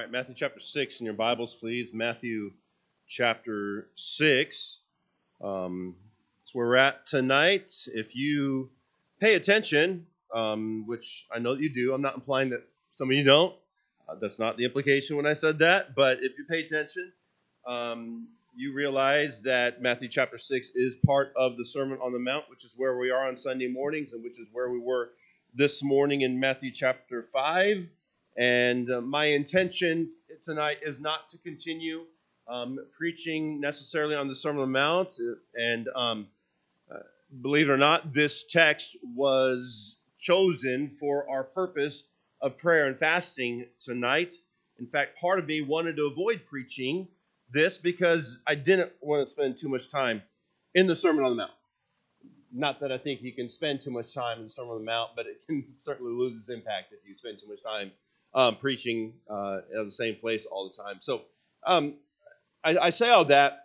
right, Matthew chapter 6 in your Bibles, please. Matthew chapter 6. That's where we're at tonight. If you pay attention, which I know that you do, I'm not implying that some of you don't. That's not the implication when I said that. But if you pay attention, you realize that Matthew chapter 6 is part of the Sermon on the Mount, which is where we are on Sunday mornings and which is where we were this morning in Matthew chapter 5. And my intention tonight is not to continue preaching necessarily on the Sermon on the Mount. And believe it or not, this text was chosen for our purpose of prayer and fasting tonight. In fact, part of me wanted to avoid preaching this because I didn't want to spend too much time in the Sermon on the Mount. Not that I think you can spend too much time in the Sermon on the Mount, but it can certainly lose its impact if you spend too much time preaching at the same place all the time. So I say all that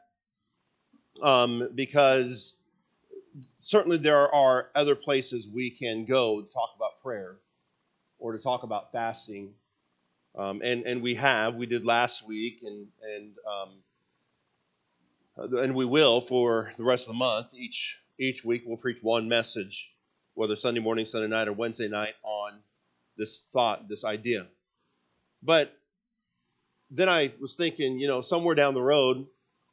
because certainly there are other places we can go to talk about prayer or to talk about fasting. And we did last week, and we will for the rest of the month. Each week we'll preach one message, whether Sunday morning, Sunday night, or Wednesday night, on this thought, this idea. But then I was thinking, somewhere down the road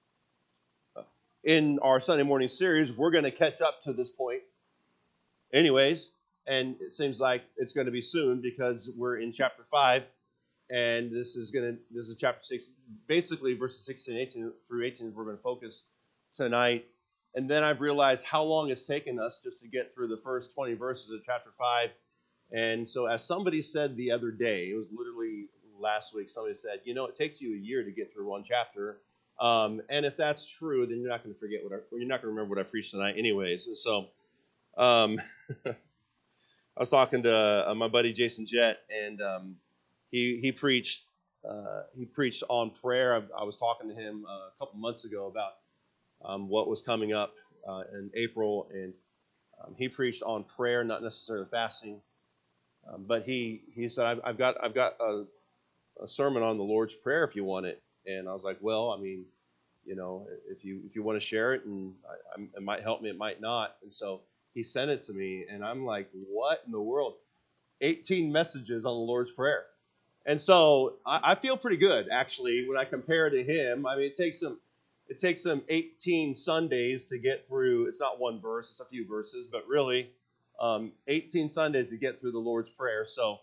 in our Sunday morning series, we're going to catch up to this point anyways, and it seems like it's going to be soon because we're in chapter 5, and this is chapter 6, basically verses 16, 18 through 18 we're going to focus tonight. And then I've realized how long it's taken us just to get through the first 20 verses of chapter 5. And so as somebody said the other day, it was literally last week, somebody said, it takes you a year to get through one chapter. And if that's true, then you're not going to forget you're not going to remember what I preached tonight anyways. And so I was talking to my buddy Jason Jett, and he preached on prayer. I was talking to him a couple months ago about what was coming up in April, and he preached on prayer, not necessarily fasting, but he said, I've got a sermon on the Lord's Prayer if you want it. And I was like, well, I mean, if you want to share it, and it might help me, it might not. And so he sent it to me, and I'm like, what in the world? 18 messages on the Lord's Prayer. And so I feel pretty good, actually, when I compare to him. I mean, it takes him 18 Sundays to get through. It's not one verse, it's a few verses, but really 18 Sundays to get through the Lord's Prayer. So,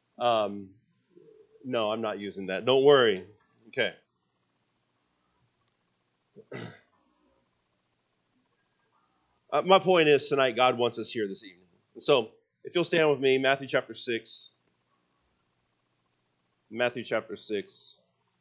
no, I'm not using that. Don't worry. Okay. My point is tonight, God wants us here this evening. So, if you'll stand with me, Matthew chapter 6. Matthew chapter 6.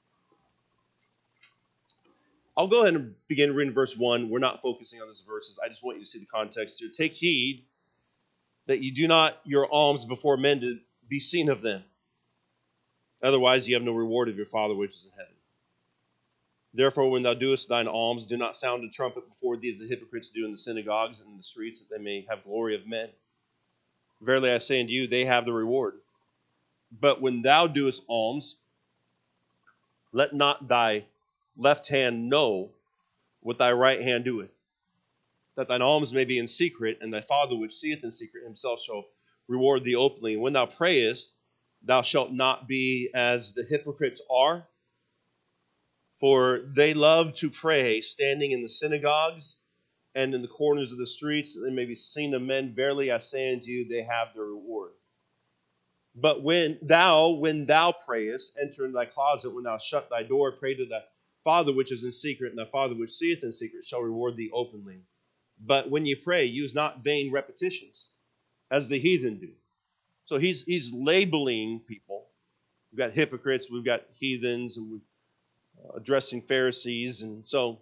I'll go ahead and begin reading verse 1. We're not focusing on these verses. I just want you to see the context here. Take heed that you do not your alms before men to be seen of them. Otherwise, you have no reward of your Father which is in heaven. Therefore, when thou doest thine alms, do not sound a trumpet before thee as the hypocrites do in the synagogues and in the streets, that they may have glory of men. Verily I say unto you, they have the reward. But when thou doest alms, let not thy left hand know what thy right hand doeth, that thine alms may be in secret, and thy Father which seeth in secret himself shall reward thee openly. And when thou prayest, thou shalt not be as the hypocrites are, for they love to pray standing in the synagogues and in the corners of the streets, that they may be seen of men. Verily I say unto you, they have their reward. But when thou prayest, enter into thy closet, when thou shut thy door, pray to thy Father which is in secret, and thy Father which seeth in secret shall reward thee openly. But when you pray, use not vain repetitions, as the heathen do. So he's labeling people. We've got hypocrites, we've got heathens, and we're addressing Pharisees. And so,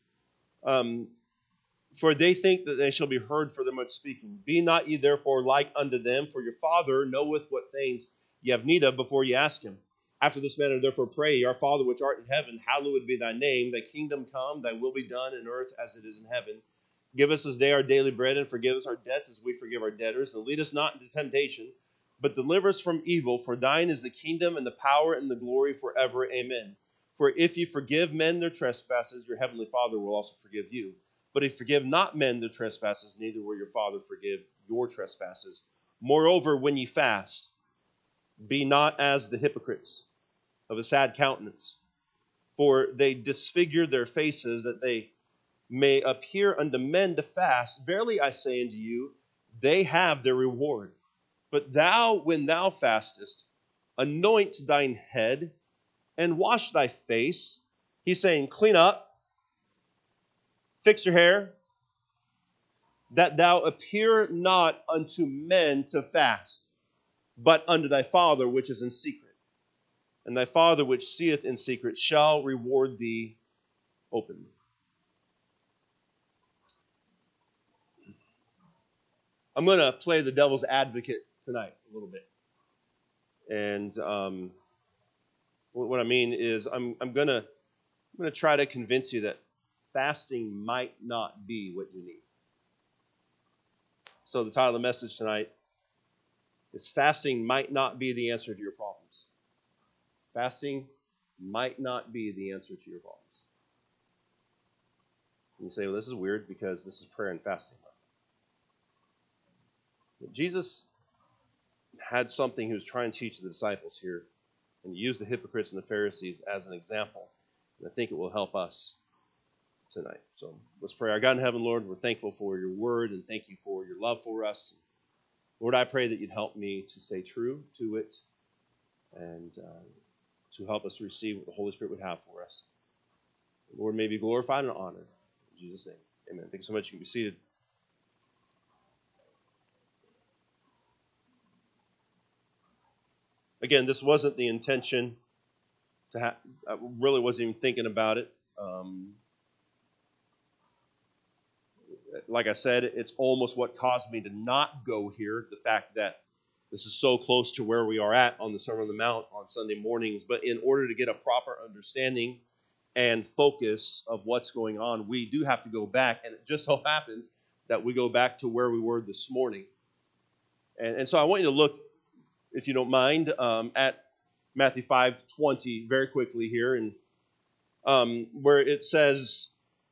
for they think that they shall be heard for their much speaking. Be not ye therefore like unto them, for your Father knoweth what things ye have need of before ye ask him. After this manner therefore pray ye, Our Father which art in heaven, hallowed be thy name. Thy kingdom come, thy will be done in earth as it is in heaven. Give us this day our daily bread, and forgive us our debts as we forgive our debtors. And lead us not into temptation, but deliver us from evil. For thine is the kingdom and the power and the glory forever. Amen. For if you forgive men their trespasses, your heavenly Father will also forgive you. But if you forgive not men their trespasses, neither will your Father forgive your trespasses. Moreover, when ye fast, be not as the hypocrites of a sad countenance, for they disfigure their faces, that they may appear unto men to fast. Verily I say unto you, they have their reward. But thou, when thou fastest, anoint thine head and wash thy face. He's saying, clean up, fix your hair, that thou appear not unto men to fast, but unto thy Father which is in secret. And thy Father which seeth in secret shall reward thee openly. I'm going to play the devil's advocate tonight a little bit. And what I mean is I'm going to try to convince you that fasting might not be what you need. So the title of the message tonight is Fasting Might Not Be the Answer to Your Problems. Fasting might not be the answer to your problems. And you say, well, this is weird because this is prayer and fasting. But Jesus had something he was trying to teach the disciples here, and he used the hypocrites and the Pharisees as an example. And I think it will help us tonight. So let's pray. Our God in heaven, Lord, we're thankful for your word and thank you for your love for us. Lord, I pray that you'd help me to stay true to it and to help us receive what the Holy Spirit would have for us. Lord, may be glorified and honored. In Jesus' name, amen. Thank you so much. You can be seated. Again, this wasn't the intention to have. I really wasn't even thinking about it. Like I said, it's almost what caused me to not go here, the fact that this is so close to where we are at on the Sermon on the Mount on Sunday mornings. But in order to get a proper understanding and focus of what's going on, we do have to go back. And it just so happens that we go back to where we were this morning. And so I want you to look, if you don't mind, at Matthew 5:20 very quickly here, and where it says,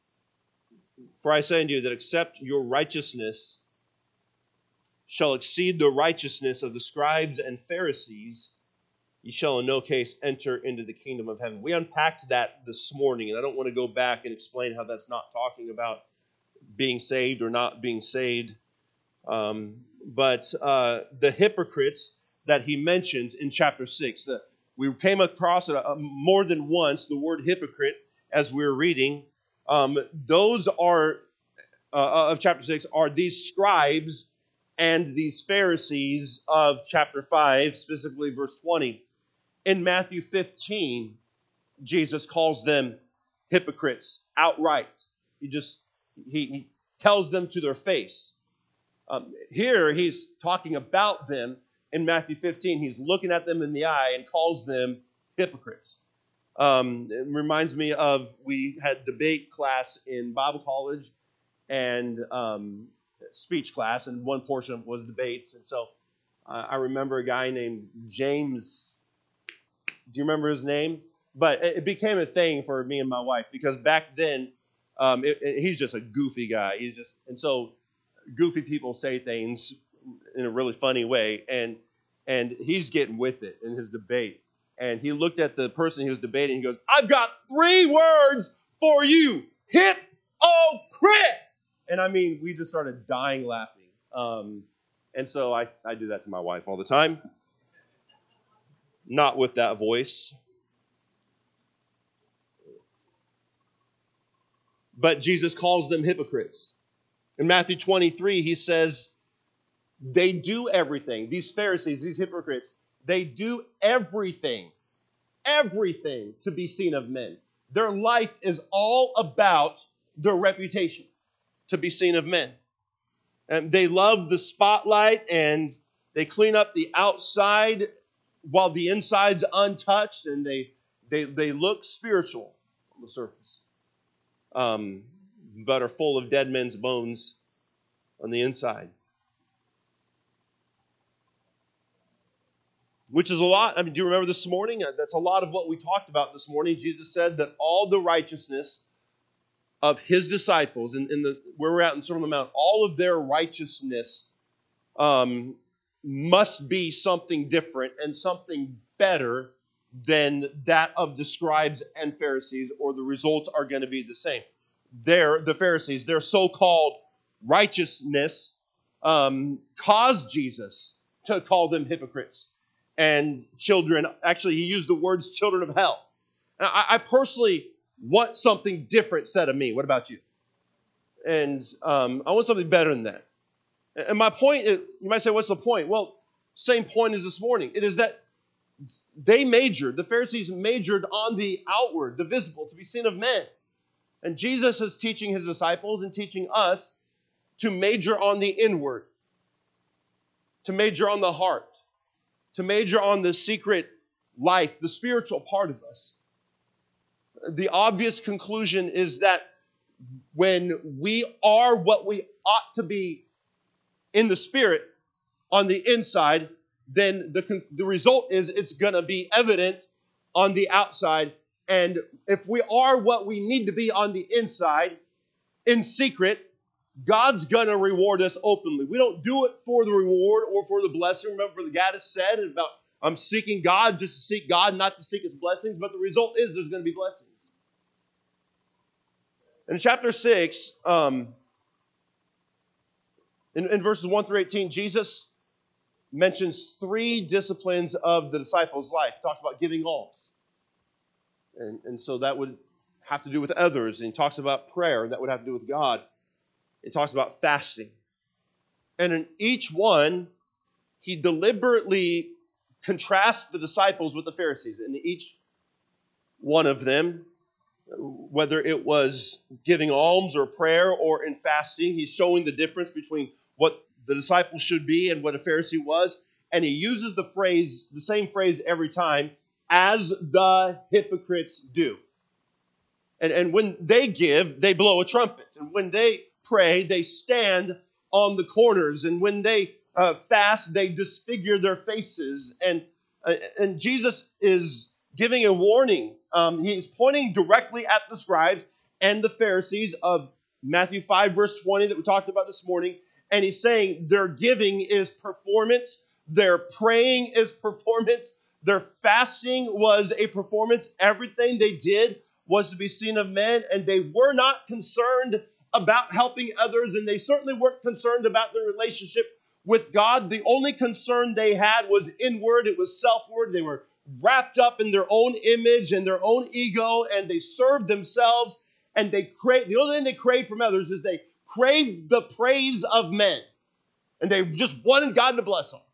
for I say unto you that except your righteousness shall exceed the righteousness of the scribes and Pharisees, ye shall in no case enter into the kingdom of heaven. We unpacked that this morning, and I don't want to go back and explain how that's not talking about being saved or not being saved. But the hypocrites that he mentions in chapter 6, we came across it more than once, the word hypocrite, as we were reading. Those are, of chapter 6, are these scribes and these Pharisees of chapter 5, specifically verse 20. In Matthew 15, Jesus calls them hypocrites outright. He tells them to their face. Here, he's talking about them. In Matthew 15, he's looking at them in the eye and calls them hypocrites. It reminds me of, we had debate class in Bible college and speech class, and one portion of it was debates. And so I remember a guy named James. Do you remember his name? But it became a thing for me and my wife because back then, he's just a goofy guy. And so goofy people say things in a really funny way, and he's getting with it in his debate. And he looked at the person he was debating. He goes, "I've got 3 words for you: hypocrite." And I mean, we just started dying laughing. And so I do that to my wife all the time. Not with that voice. But Jesus calls them hypocrites. In Matthew 23, he says, they do everything. These Pharisees, these hypocrites, they do everything to be seen of men. Their life is all about their reputation to be seen of men. And they love the spotlight, and they clean up the outside while the inside's untouched, and they look spiritual on the surface, but are full of dead men's bones on the inside. which is a lot. I mean, do you remember this morning? That's a lot of what we talked about this morning. Jesus said that all the righteousness of his disciples, where we're at in Sermon on the Mount, all of their righteousness must be something different and something better than that of the scribes and Pharisees, or the results are going to be the same. The Pharisees, their so-called righteousness caused Jesus to call them hypocrites and children. Actually, he used the words children of hell. And I personally want something different said of me. What about you? And I want something better than that. And my point is, you might say, what's the point? Well, same point as this morning. It is that the Pharisees majored on the outward, the visible, to be seen of men. And Jesus is teaching his disciples and teaching us to major on the inward, to major on the heart, to major on the secret life, the spiritual part of us. The obvious conclusion is that when we are what we ought to be in the spirit on the inside, then the result is it's going to be evident on the outside. And if we are what we need to be on the inside, in secret, God's going to reward us openly. We don't do it for the reward or for the blessing. Remember, the Gaddis said about, I'm seeking God just to seek God, not to seek his blessings. But the result is there's going to be blessings. In chapter 6, in verses 1 through 18, Jesus mentions 3 disciplines of the disciples' life. He talks about giving alms. And so that would have to do with others. And he talks about prayer, and that would have to do with God. He talks about fasting. And in each one, he deliberately contrasts the disciples with the Pharisees. In each one of them, whether it was giving alms or prayer or in fasting, he's showing the difference between what the disciple should be and what a Pharisee was. And he uses the same phrase every time, as the hypocrites do. And when they give, they blow a trumpet. And when they pray, they stand on the corners. And when they fast, they disfigure their faces. And Jesus is giving a warning. He's pointing directly at the scribes and the Pharisees of Matthew 5, verse 20 that we talked about this morning. And he's saying their giving is performance. Their praying is performance. Their fasting was a performance. Everything they did was to be seen of men. And they were not concerned about helping others. And they certainly weren't concerned about their relationship with God. The only concern they had was inward. It was selfward. They were wrapped up in their own image and their own ego, and they served themselves, and the only thing they craved from others is they craved the praise of men, and they just wanted God to bless them.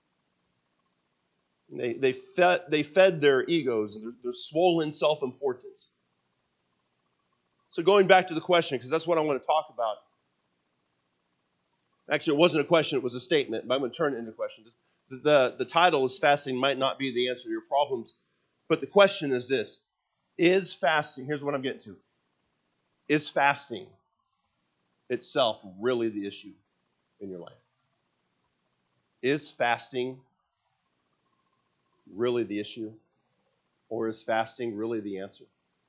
They fed their egos and their swollen self-importance. So going back to the question, because that's what I want to talk about. Actually, it wasn't a question, it was a statement, but I'm going to turn it into a question. The title is Fasting might not be the answer to your problems, but the question is this. Is fasting, here's what I'm getting to. Is fasting itself really the issue in your life? Is fasting really the issue? Or is fasting really the answer?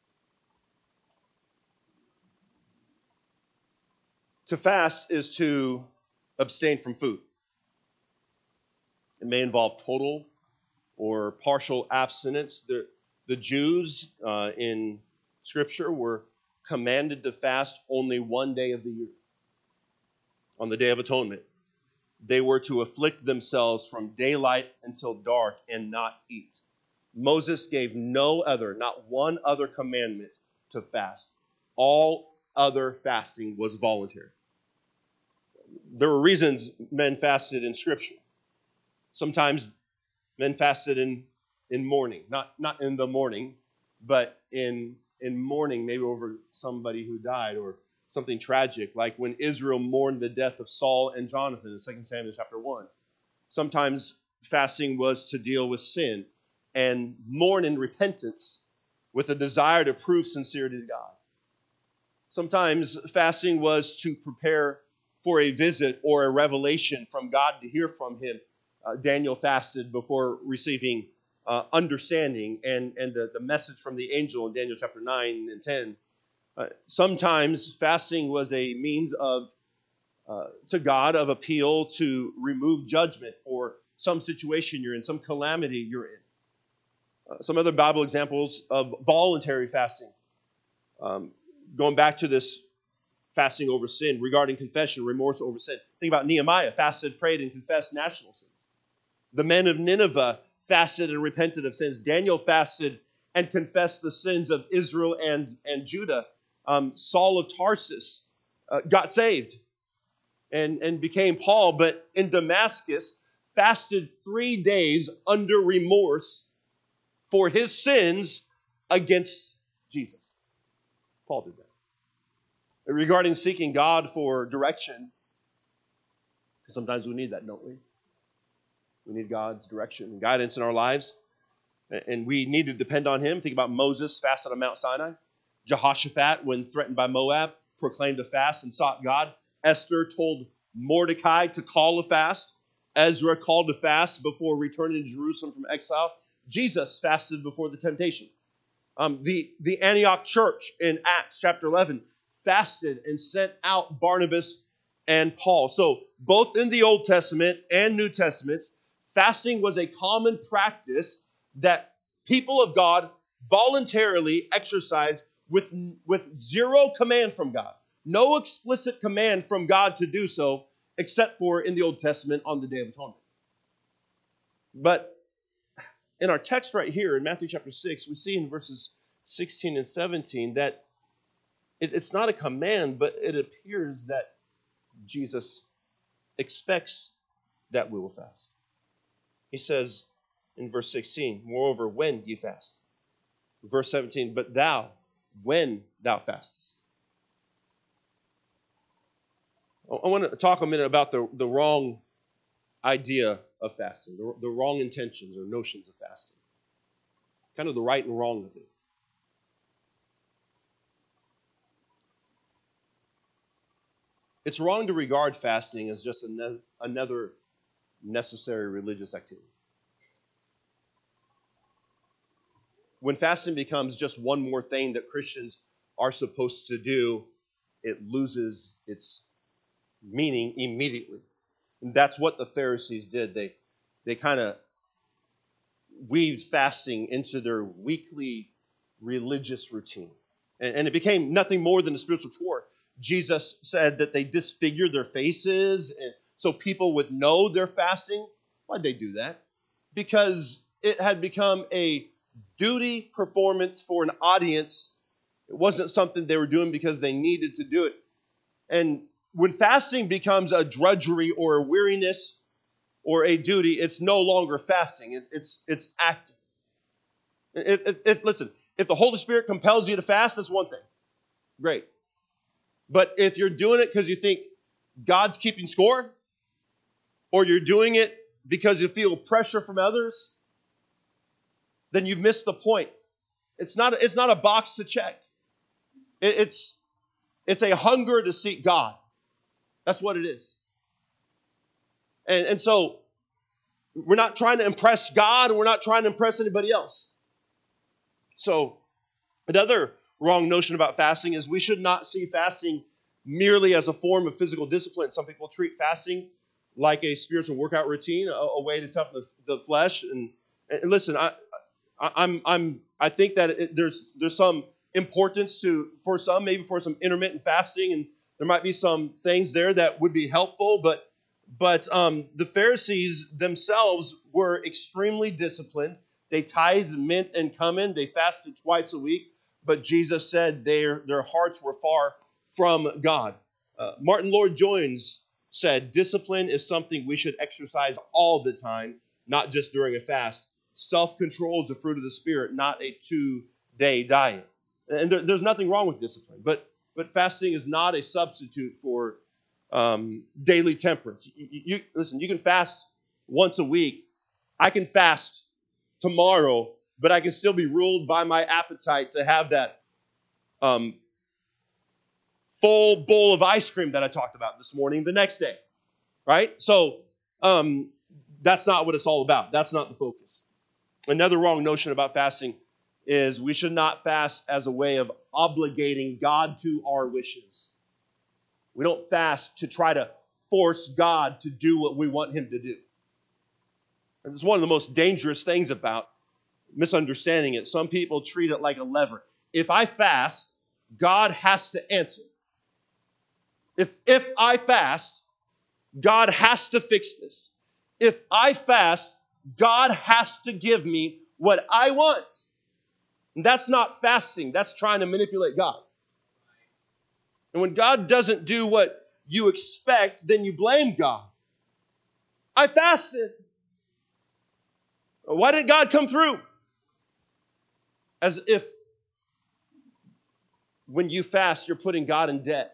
To fast is to abstain from food. It may involve total or partial abstinence. The Jews in Scripture were commanded to fast only one day of the year, on the Day of Atonement. They were to afflict themselves from daylight until dark and not eat. Moses gave not one other commandment to fast. All other fasting was voluntary. There were reasons men fasted in Scripture. Sometimes men fasted in mourning, not in the morning, but in mourning, maybe over somebody who died or something tragic, like when Israel mourned the death of Saul and Jonathan in 2 Samuel chapter 1. Sometimes fasting was to deal with sin and mourn in repentance with a desire to prove sincerity to God. Sometimes fasting was to prepare for a visit or a revelation from God, to hear from him Daniel fasted before receiving understanding and the message from the angel in Daniel chapter 9 and 10. Sometimes fasting was a means of to God of appeal to remove judgment for some situation you're in, some calamity you're in. Some other Bible examples of voluntary fasting. Going back to this fasting over sin, regarding confession, remorse over sin. Think about Nehemiah, fasted, prayed, and confessed national sins. The men of Nineveh fasted and repented of sins. Daniel fasted and confessed the sins of Israel and Judah. Saul of Tarsus got saved and became Paul, but in Damascus fasted 3 days under remorse for his sins against Jesus. Paul did that. Regarding seeking God for direction, because sometimes we need that, don't we? We need God's direction and guidance in our lives, and we need to depend on Him. Think about Moses fasted on Mount Sinai. Jehoshaphat, when threatened by Moab, proclaimed a fast and sought God. Esther told Mordecai to call a fast. Ezra called a fast before returning to Jerusalem from exile. Jesus fasted before the temptation. The Antioch church in Acts chapter 11 fasted and sent out Barnabas and Paul. So both in the Old Testament and New Testaments, fasting was a common practice that people of God voluntarily exercised with zero command from God. No explicit command from God to do so, except for in the Old Testament on the Day of Atonement. But in our text right here in Matthew chapter 6, we see in verses 16 and 17 that it's not a command, but it appears that Jesus expects that we will fast. He says in verse 16, moreover, when ye fast. Verse 17, but thou, when thou fastest. I want to talk a minute about the wrong idea of fasting, the wrong intentions or notions of fasting. Kind of the right and wrong of it. It's wrong to regard fasting as just another necessary religious activity. When fasting becomes just one more thing that Christians are supposed to do, it loses its meaning immediately. And that's what the Pharisees did. They kind of weaved fasting into their weekly religious routine. And it became nothing more than a spiritual chore. Jesus said that they disfigured their faces and so people would know they're fasting. Why'd they do that? Because it had become a duty performance for an audience. It wasn't something they were doing because they needed to do it. And when fasting becomes a drudgery or a weariness or a duty, it's no longer fasting. It's acting. Listen, if the Holy Spirit compels you to fast, that's one thing. Great. But if you're doing it because you think God's keeping score, or you're doing it because you feel pressure from others, then you've missed the point. It's not a box to check. It's a hunger to seek God. That's what it is. And so we're not trying to impress God, and we're not trying to impress anybody else. So another wrong notion about fasting is we should not see fasting merely as a form of physical discipline. Some people treat fasting like a spiritual workout routine, a way to toughen the flesh. And listen, I think that there's some importance for some intermittent fasting, and there might be some things there that would be helpful. But the Pharisees themselves were extremely disciplined. They tithed mint and cumin. They fasted twice a week. But Jesus said their hearts were far from God. Martin Lloyd-Jones said, discipline is something we should exercise all the time, not just during a fast. Self-control is a fruit of the Spirit, not a 2-day diet. And there's nothing wrong with discipline, but fasting is not a substitute for daily temperance. Listen, you can fast once a week. I can fast tomorrow, but I can still be ruled by my appetite to have that full bowl of ice cream that I talked about this morning the next day, right? So That's not what it's all about. That's not the focus. Another wrong notion about fasting is we should not fast as a way of obligating God to our wishes. We don't fast to try to force God to do what we want him to do. And it's one of the most dangerous things about misunderstanding it. Some people treat it like a lever. If I fast, God has to answer. If I fast, God has to fix this. If I fast, God has to give me what I want. And that's not fasting. That's trying to manipulate God. And when God doesn't do what you expect, then you blame God. I fasted. Why did God come through? As if when you fast, you're putting God in debt.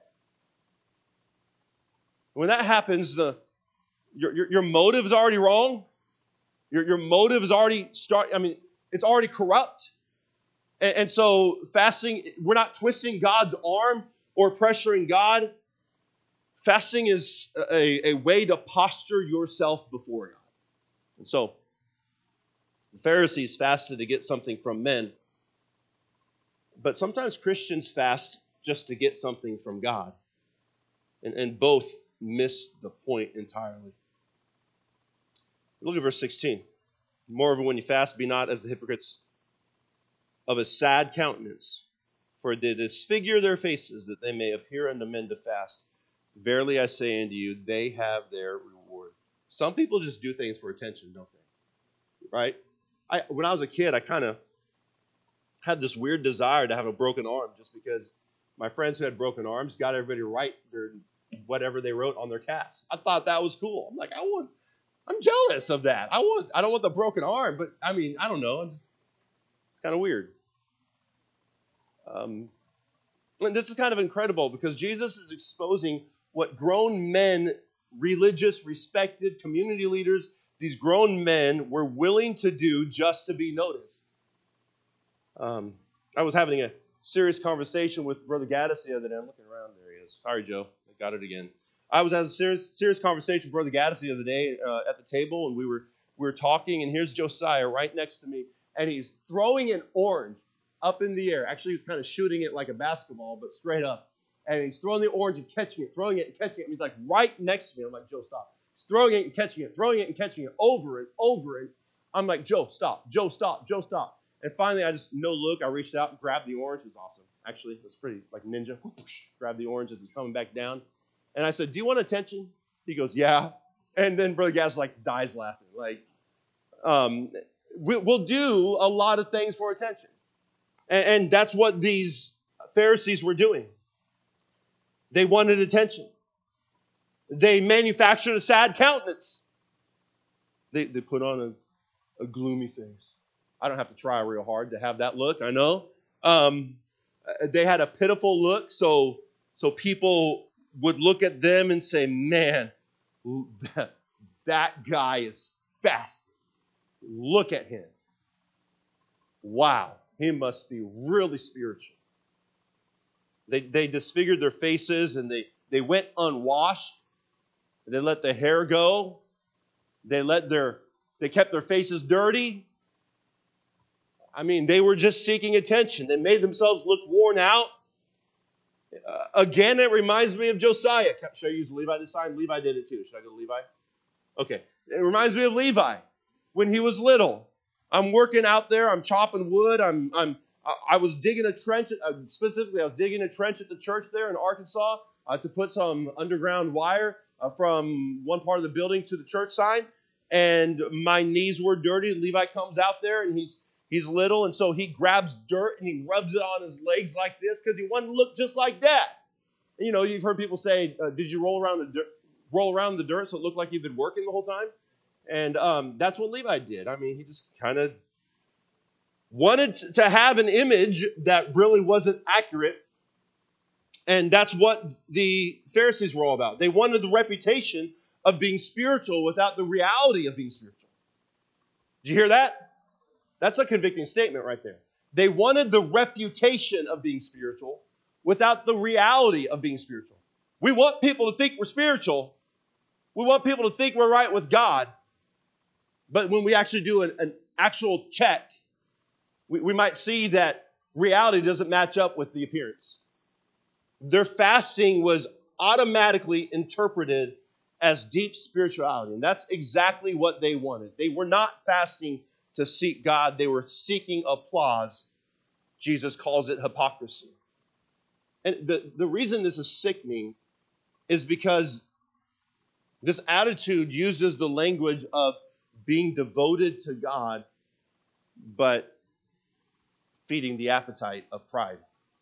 When that happens, your motive is already wrong. Your motive is already it's already corrupt. And so fasting, we're not twisting God's arm or pressuring God. Fasting is a way to posture yourself before God. And so the Pharisees fasted to get something from men. But sometimes Christians fast just to get something from God. And both miss the point entirely. Look at verse 16. Moreover, when you fast, be not as the hypocrites of a sad countenance, for they disfigure their faces, that they may appear unto men to fast. Verily I say unto you, they have their reward. Some people just do things for attention, don't they? Right? When I was a kid, I kind of had this weird desire to have a broken arm just because my friends who had broken arms got everybody to write whatever they wrote on their casts. I thought that was cool. I'm like, I'm jealous of that. I don't want the broken arm, but I don't know. It's kind of weird. And this is kind of incredible because Jesus is exposing what grown men, religious, respected community leaders, these grown men were willing to do just to be noticed. I was having a serious conversation with Brother Gaddis the other day. I'm looking around. There he is. Sorry, Joe. I got it again. I was having a serious conversation with Brother Gaddis the other day at the table, and we were talking, and here's Josiah right next to me, and he's throwing an orange up in the air. Actually, he was kind of shooting it like a basketball, but straight up. And he's throwing the orange and catching it, throwing it and catching it. And he's like right next to me. I'm like, Joe, stop. He's throwing it and catching it, throwing it and catching it over and over. And I'm like, Joe, stop. Joe, stop. Joe, stop. And finally, I just, no look, I reached out and grabbed the orange. It was awesome. Actually, it was pretty like ninja. Grabbed the orange as it's coming back down. And I said, do you want attention? He goes, yeah. And then Brother Gass dies laughing. We'll do a lot of things for attention. And that's what these Pharisees were doing. They wanted attention. They manufactured a sad countenance. They put on a gloomy face. I don't have to try real hard to have that look, I know. They had a pitiful look, so people would look at them and say, man, that guy is fasting. Look at him. Wow, he must be really spiritual. They disfigured their faces and they went unwashed. They let the hair go. They kept their faces dirty. They were just seeking attention. They made themselves look worn out. Again, it reminds me of Josiah. Should I use Levi this time? Levi did it too. Should I go to Levi? Okay. It reminds me of Levi when he was little. I'm working out there. I'm chopping wood. I was digging a trench. Specifically, I was digging a trench at the church there in Arkansas to put some underground wire from one part of the building to the church sign. And my knees were dirty. Levi comes out there and he's little, and so he grabs dirt and he rubs it on his legs like this because he wanted to look just like Dad. You've heard people say, "Did you roll around the dirt so it looked like you've been working the whole time?" And that's what Levi did. He just kind of wanted to have an image that really wasn't accurate, and that's what the Pharisees were all about. They wanted the reputation of being spiritual without the reality of being spiritual. Did you hear that? That's a convicting statement right there. They wanted the reputation of being spiritual without the reality of being spiritual. We want people to think we're spiritual. We want people to think we're right with God. But when we actually do an actual check, we might see that reality doesn't match up with the appearance. Their fasting was automatically interpreted as deep spirituality. And that's exactly what they wanted. They were not fasting to seek God. They were seeking applause. Jesus calls it hypocrisy. And the reason this is sickening is because this attitude uses the language of being devoted to God, but feeding the appetite of pride.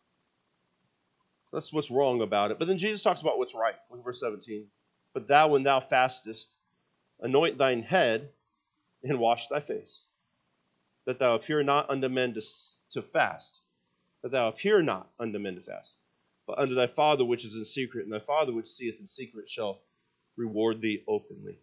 So that's what's wrong about it. But then Jesus talks about what's right. Look at verse 17. But thou, when thou fastest, anoint thine head and wash thy face, that thou appear not unto men to fast, that thou appear not unto men to fast, but unto thy Father which is in secret, and thy Father which seeth in secret shall reward thee openly.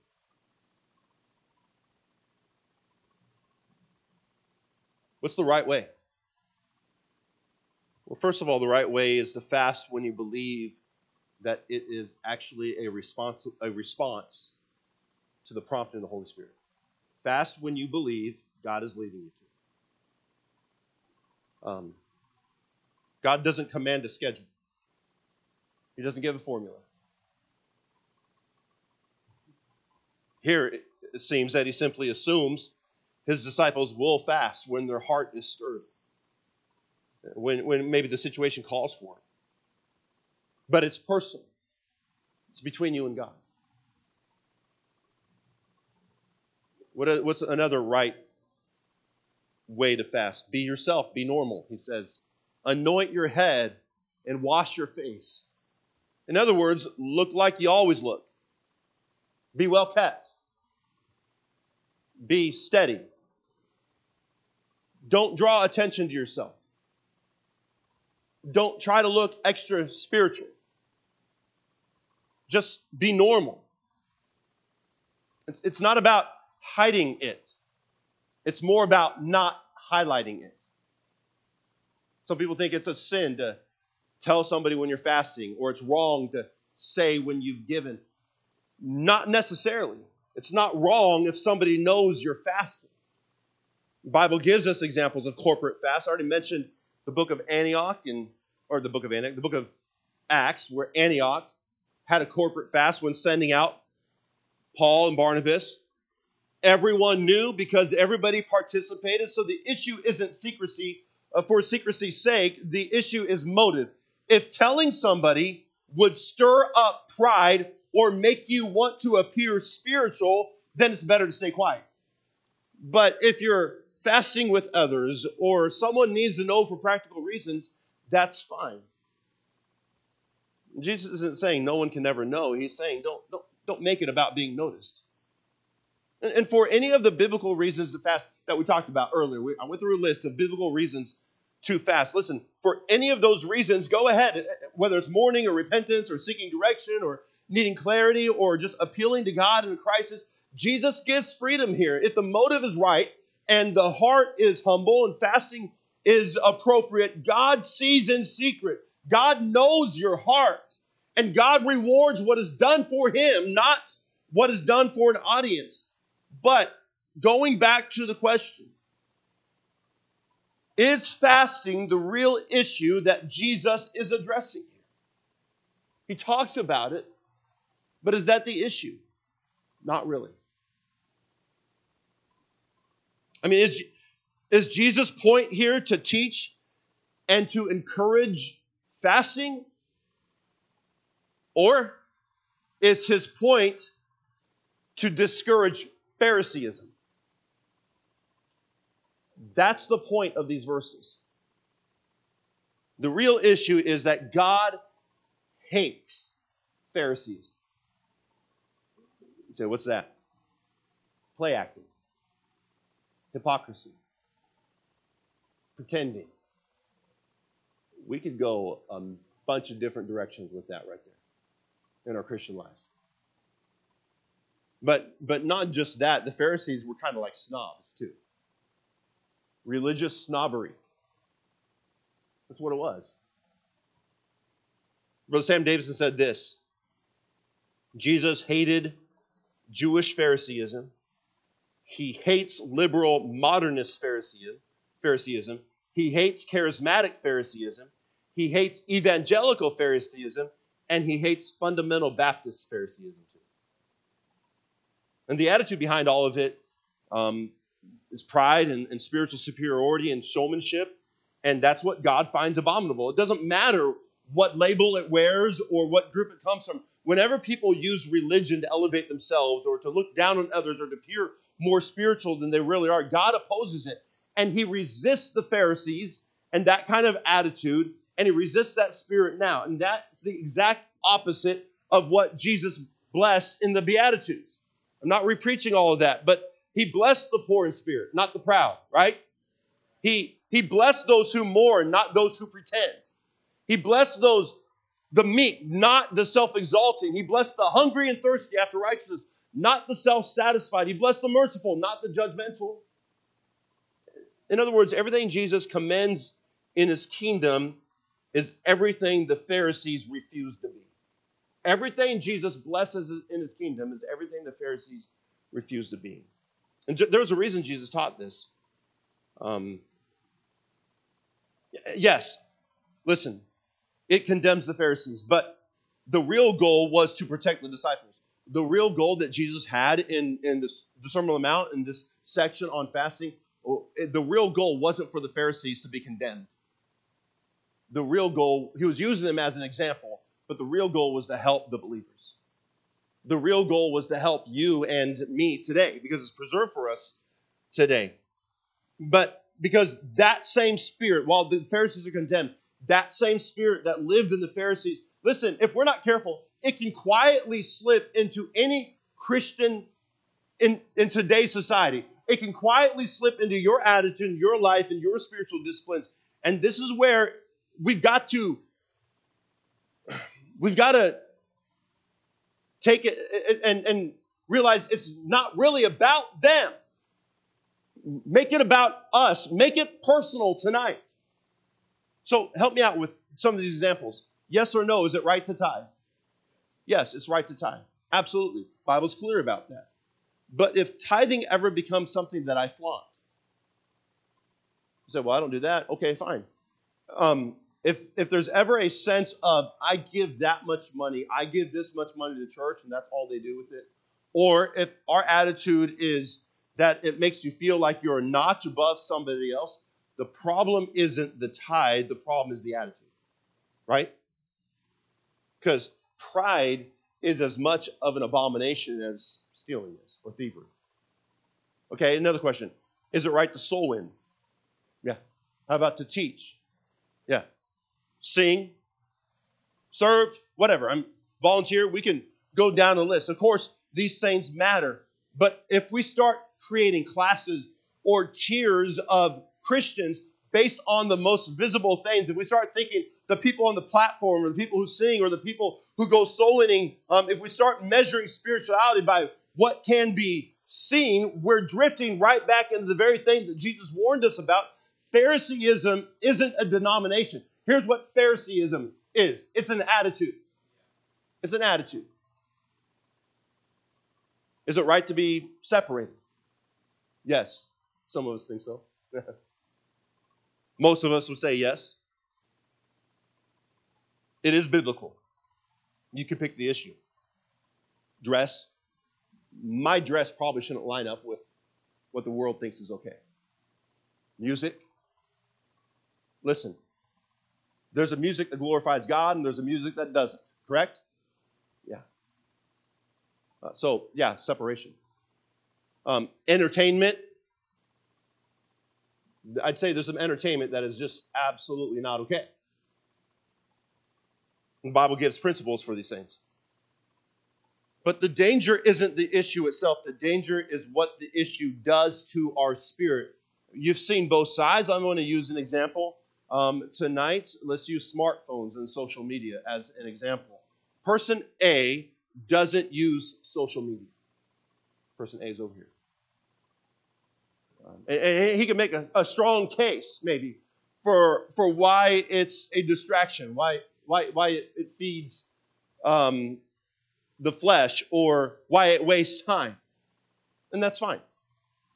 What's the right way? Well, first of all, the right way is to fast when you believe that it is actually a response to the prompting of the Holy Spirit. Fast when you believe God is leading you to. God doesn't command a schedule. He doesn't give a formula. Here, it seems that he simply assumes his disciples will fast when their heart is stirred, when maybe the situation calls for it. But it's personal. It's between you and God. What's another right way to fast? Be yourself. Be normal, he says. Anoint your head and wash your face. In other words, look like you always look. Be well kept. Be steady. Don't draw attention to yourself. Don't try to look extra spiritual. Just be normal. It's not about hiding it. It's more about not highlighting it. Some people think it's a sin to tell somebody when you're fasting, or it's wrong to say when you've given. Not necessarily. It's not wrong if somebody knows you're fasting. The Bible gives us examples of corporate fast. I already mentioned the book of the book of Acts, where Antioch had a corporate fast when sending out Paul and Barnabas. Everyone knew because everybody participated. So the issue isn't secrecy for secrecy's sake. The issue is motive. If telling somebody would stir up pride or make you want to appear spiritual, then it's better to stay quiet. But if you're fasting with others or someone needs to know for practical reasons, that's fine. Jesus isn't saying no one can never know. He's saying don't make it about being noticed. And for any of the biblical reasons to fast that we talked about earlier, I went through a list of biblical reasons to fast. Listen, for any of those reasons, go ahead, whether it's mourning or repentance or seeking direction or needing clarity or just appealing to God in a crisis. Jesus gives freedom here. If the motive is right and the heart is humble and fasting is appropriate, God sees in secret. God knows your heart. And God rewards what is done for him, not what is done for an audience. But going back to the question, is fasting the real issue that Jesus is addressing here? He talks about it, but is that the issue? Not really. I mean, is Jesus' point here to teach and to encourage fasting? Or is his point to discourage Phariseeism? That's the point of these verses. The real issue is that God hates Pharisees. You say, what's that? Play acting. Hypocrisy. Pretending. We could go a bunch of different directions with that right there in our Christian lives. But not just that. The Pharisees were kind of like snobs too. Religious snobbery. That's what it was. Brother Sam Davidson said this: Jesus hated Jewish Phariseeism. He hates liberal modernist Phariseeism. He hates charismatic Phariseeism. He hates evangelical Phariseeism. And he hates fundamental Baptist Phariseeism too. And the attitude behind all of it is pride and spiritual superiority and showmanship. And that's what God finds abominable. It doesn't matter what label it wears or what group it comes from. Whenever people use religion to elevate themselves or to look down on others or to appear more spiritual than they really are, God opposes it. And he resists the Pharisees and that kind of attitude, and he resists that spirit now. And that's the exact opposite of what Jesus blessed in the Beatitudes. I'm not repreaching all of that, but he blessed the poor in spirit, not the proud, right? He blessed those who mourn, not those who pretend. He blessed the meek, not the self-exalting. He blessed the hungry and thirsty after righteousness, not the self-satisfied. He blessed the merciful, not the judgmental. In other words, everything Jesus commends in his kingdom is everything the Pharisees refused to be. Everything Jesus blesses in his kingdom is everything the Pharisees refused to be. And there was a reason Jesus taught this. Yes, listen, it condemns the Pharisees, but the real goal was to protect the disciples. The real goal that Jesus had in the Sermon on the Mount, in this section on fasting, the real goal wasn't for the Pharisees to be condemned. The real goal, he was using them as an example, but the real goal was to help the believers. The real goal was to help you and me today, because it's preserved for us today. But because that same spirit, while the Pharisees are condemned, that same spirit that lived in the Pharisees, listen, if we're not careful, it can quietly slip into any Christian in today's society. It can quietly slip into your attitude, your life, and your spiritual disciplines. And this is where we've got to take it and realize it's not really about them. Make it about us. Make it personal tonight. So help me out with some of these examples. Yes or no, is it right to tithe? Yes, it's right to tithe. Absolutely. Bible's clear about that. But if tithing ever becomes something that I flaunt, you say, well, I don't do that. Okay, fine. If there's ever a sense of, I give that much money, I give this much money to church, and that's all they do with it, or if our attitude is that it makes you feel like you're a notch above somebody else, the problem isn't the tithe, the problem is the attitude, right? Because pride is as much of an abomination as stealing is, or thievery. Okay, another question. Is it right to soul win? Yeah. How about to teach? Yeah. Sing, serve, whatever. I'm volunteer. We can go down the list. Of course, these things matter. But if we start creating classes or tiers of Christians based on the most visible things, if we start thinking the people on the platform or the people who sing or the people who go soul winning, if we start measuring spirituality by what can be seen, we're drifting right back into the very thing that Jesus warned us about. Phariseeism isn't a denomination. Here's what Phariseeism is. It's an attitude. It's an attitude. Is it right to be separated? Yes. Some of us think so. Most of us would say yes. It is biblical. You can pick the issue. Dress. My dress probably shouldn't line up with what the world thinks is okay. Music. Listen. There's a music that glorifies God and there's a music that doesn't. Correct? Yeah. Separation. Entertainment. I'd say there's some entertainment that is just absolutely not okay. The Bible gives principles for these things. But the danger isn't the issue itself. The danger is what the issue does to our spirit. You've seen both sides. I'm going to use an example tonight. Let's use smartphones and social media as an example. Person A doesn't use social media. Person A is over here. And he can make a strong case, maybe, for why it's a distraction, why it feeds the flesh, or why it wastes time. And that's fine.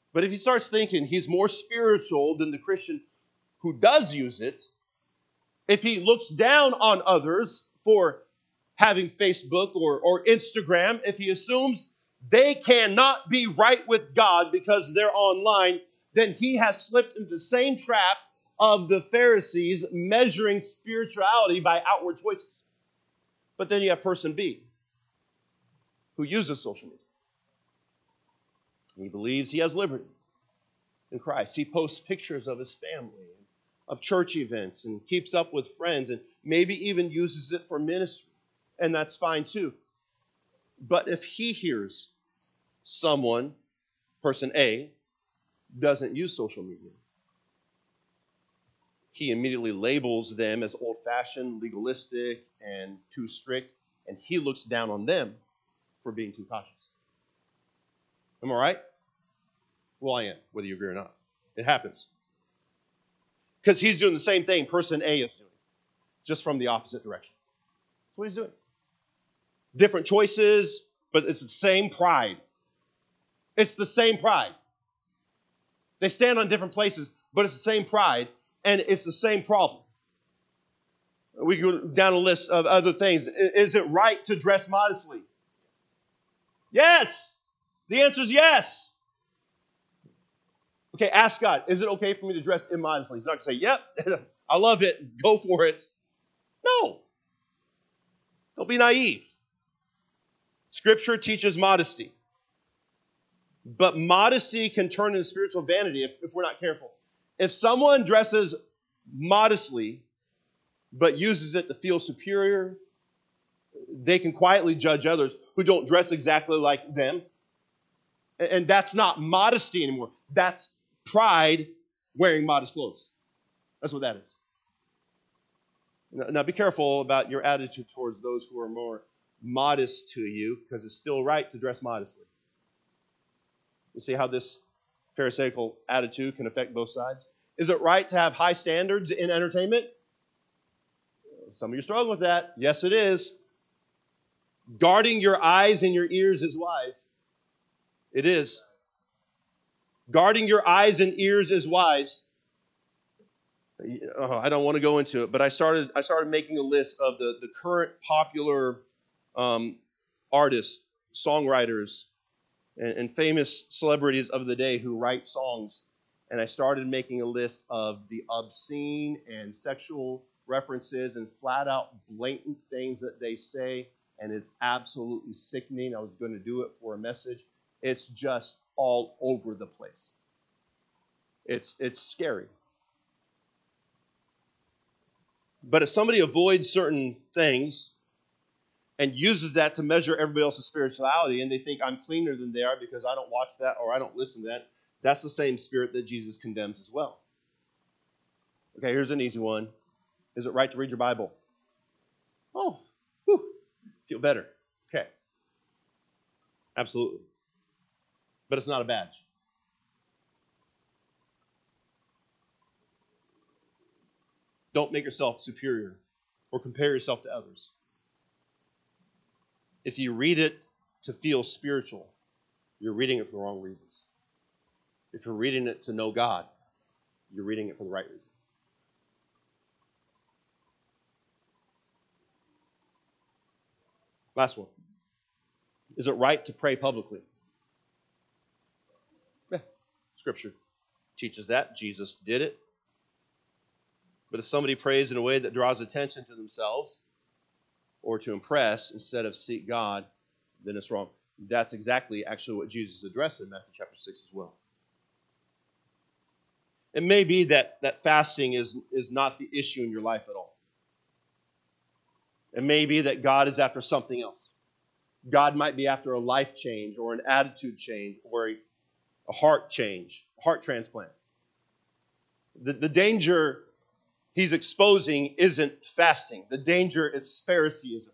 But if he starts thinking he's more spiritual than the Christian who does use it, if he looks down on others for having Facebook or Instagram, if he assumes they cannot be right with God because they're online, then he has slipped into the same trap of the Pharisees measuring spirituality by outward choices. But then you have person B, who uses social media. He believes he has liberty in Christ. He posts pictures of his family, of church events, and keeps up with friends, and maybe even uses it for ministry. And that's fine too. But if he hears someone, person A, doesn't use social media, he immediately labels them as old-fashioned, legalistic, and too strict, and he looks down on them for being too cautious. Am I right? Well, I am, whether you agree or not. It happens. Because he's doing the same thing person A is doing, just from the opposite direction. That's what he's doing. Different choices, but it's the same pride. It's the same pride. They stand on different places, but it's the same pride, and it's the same problem. We go down a list of other things. Is it right to dress modestly? Yes. The answer is yes. Okay, ask God, is it okay for me to dress immodestly? He's not going to say, yep, I love it, go for it. No. Don't be naive. Scripture teaches modesty. But modesty can turn into spiritual vanity if we're not careful. If someone dresses modestly, but uses it to feel superior, they can quietly judge others who don't dress exactly like them. And that's not modesty anymore. That's pride wearing modest clothes. That's what that is. Now be careful about your attitude towards those who are more modest to you, because it's still right to dress modestly. You see how this Pharisaical attitude can affect both sides? Is it right to have high standards in entertainment? Some of you struggle with that. Yes, it is. Guarding your eyes and your ears is wise. It is. Guarding your eyes and ears is wise. I don't want to go into it, but I started making a list of the current popular artists, songwriters, and famous celebrities of the day who write songs. And I started making a list of the obscene and sexual references and flat out blatant things that they say. And it's absolutely sickening. I was going to do it for a message. It's just all over the place. It's scary. But if somebody avoids certain things and uses that to measure everybody else's spirituality, and they think I'm cleaner than they are because I don't watch that or I don't listen to that, that's the same spirit that Jesus condemns as well. Okay, here's an easy one. Is it right to read your Bible? Oh, whew, feel better. Okay. Absolutely. But it's not a badge. Don't make yourself superior or compare yourself to others. If you read it to feel spiritual, you're reading it for the wrong reasons. If you're reading it to know God, you're reading it for the right reason. Last one. Is it right to pray publicly? Yeah, Scripture teaches that. Jesus did it. But if somebody prays in a way that draws attention to themselves or to impress instead of seek God, then it's wrong. That's exactly actually what Jesus addressed in Matthew chapter 6 as well. It may be that fasting is not the issue in your life at all. It may be that God is after something else. God might be after a life change or an attitude change or a heart change, a heart transplant. The danger he's exposing isn't fasting. The danger is Phariseeism.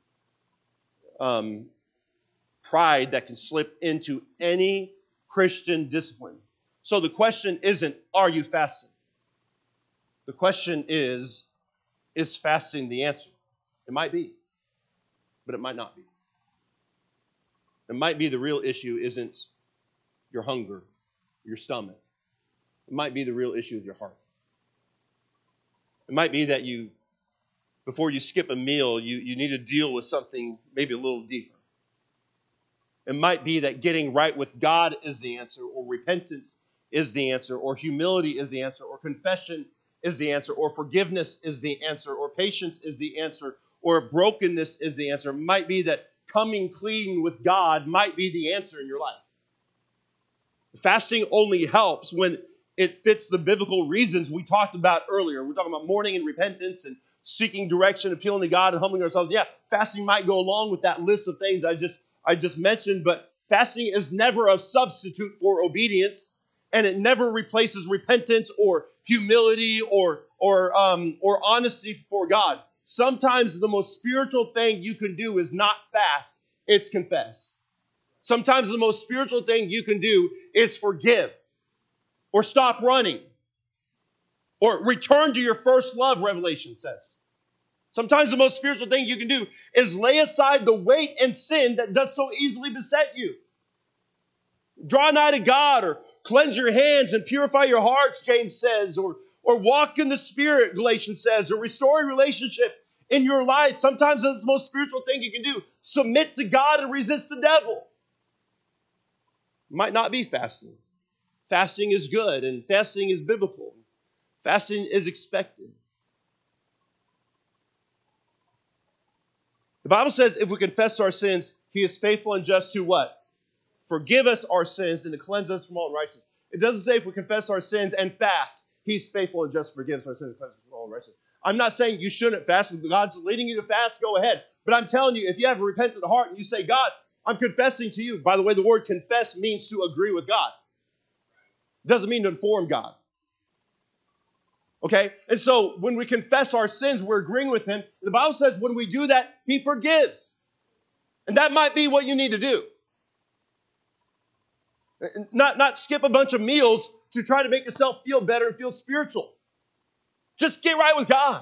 Pride that can slip into any Christian discipline. So the question isn't, are you fasting? The question is fasting the answer? It might be, but it might not be. It might be the real issue isn't your hunger. your stomach. It might be the real issue of your heart. It might be that before you skip a meal, you need to deal with something maybe a little deeper. It might be that getting right with God is the answer, or repentance is the answer, or humility is the answer, or confession is the answer, or forgiveness is the answer, or patience is the answer, or brokenness is the answer. It might be that coming clean with God might be the answer in your life. Fasting only helps when it fits the biblical reasons we talked about earlier. We're talking about mourning and repentance and seeking direction, appealing to God and humbling ourselves. Yeah, fasting might go along with that list of things I just mentioned, but fasting is never a substitute for obedience, and it never replaces repentance or humility or honesty before God. Sometimes the most spiritual thing you can do is not fast, it's confess. Sometimes the most spiritual thing you can do is forgive, or stop running, or return to your first love, Revelation says. Sometimes the most spiritual thing you can do is lay aside the weight and sin that does so easily beset you. Draw nigh to God, or cleanse your hands and purify your hearts, James says, or walk in the Spirit, Galatians says, or restore a relationship in your life. Sometimes that's the most spiritual thing you can do. Submit to God and resist the devil. It might not be fasting. Fasting is good, and fasting is biblical. Fasting is expected. The Bible says if we confess our sins, He is faithful and just to what? Forgive us our sins and to cleanse us from all unrighteousness. It doesn't say if we confess our sins and fast, He's faithful and just to forgive us our sins and cleanse us from all unrighteousness. I'm not saying you shouldn't fast. If God's leading you to fast, go ahead. But I'm telling you, if you have a repentant heart and you say, God, I'm confessing to you. By the way, the word confess means to agree with God. It doesn't mean to inform God. Okay? And so when we confess our sins, we're agreeing with Him. The Bible says when we do that, He forgives. And that might be what you need to do. Not skip a bunch of meals to try to make yourself feel better and feel spiritual. Just get right with God.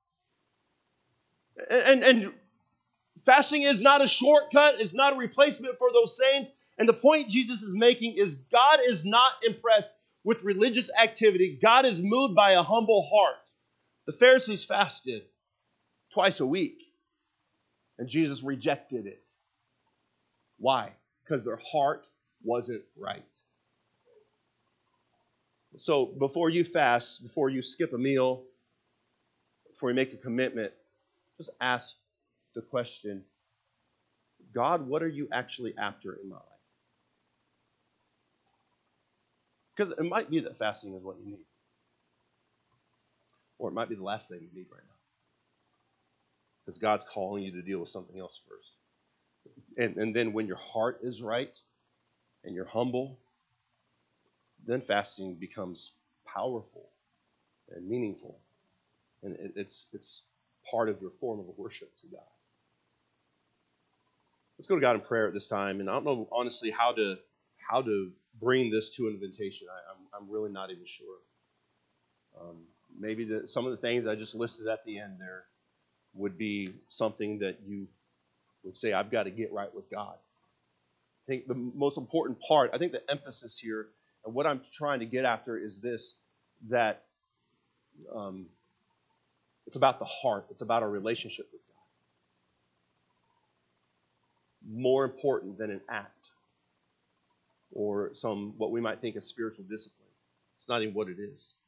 And fasting is not a shortcut. It's not a replacement for those sayings. And the point Jesus is making is God is not impressed with religious activity. God is moved by a humble heart. The Pharisees fasted twice a week, and Jesus rejected it. Why? Because their heart wasn't right. So before you fast, before you skip a meal, before you make a commitment, just ask the question, God, what are you actually after in my life? Because it might be that fasting is what you need. Or it might be the last thing you need right now. Because God's calling you to deal with something else first. And then when your heart is right and you're humble, then fasting becomes powerful and meaningful. And it's part of your form of worship to God. Let's go to God in prayer at this time. And I don't know, honestly, how to bring this to an invitation. I'm really not even sure. Maybe some of the things I just listed at the end there would be something that you would say, I've got to get right with God. I think the most important part, I think the emphasis here, and what I'm trying to get after is this, that it's about the heart. It's about our relationship with God. More important than an act or some what we might think of spiritual discipline. It's not even what it is.